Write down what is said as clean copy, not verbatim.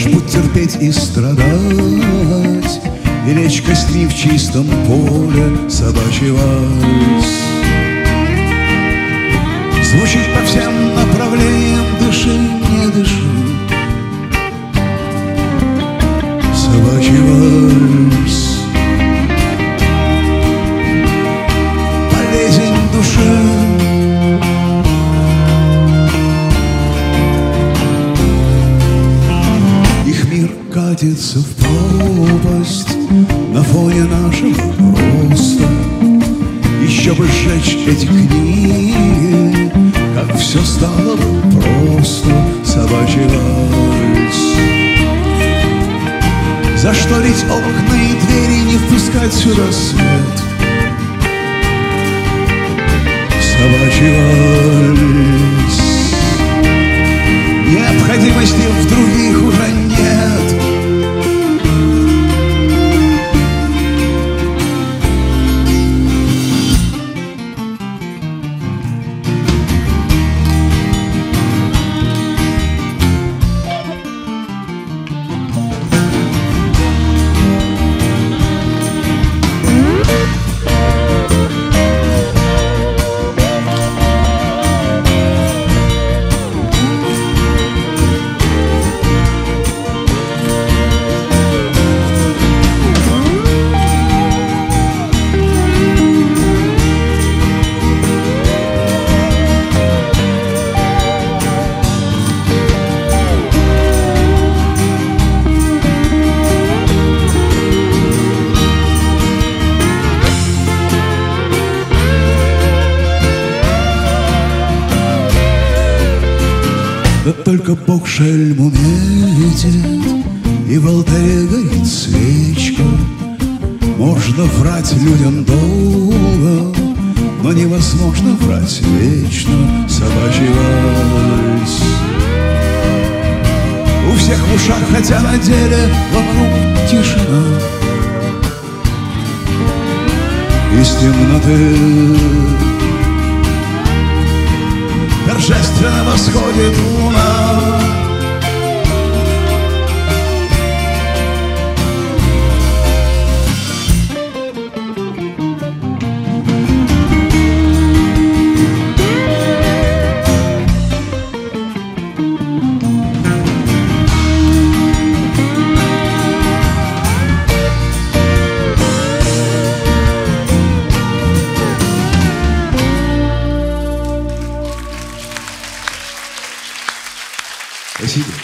Наш путь терпеть и страдать, и лечь костьми в чистом поле собачий вальс. Звучит по всем направлениям, дыши, не дыши, собачий вальс. Болезнь души, их мир катится в пропасть на фоне нашего роста. Еще бы сжечь эти книги, как все стало бы просто, собачий вальс. Зашторить окна и двери, не впускать сюда свет, собачий вальс. Необходимости в других уже нет. Да только Бог шельму метит, и в алтаре горит свечка. Можно врать людям долго, но невозможно врать вечно, собачий вальс. У всех в ушах, хотя на деле вокруг тишина. Из темноты торжественно восходит луна. Спасибо.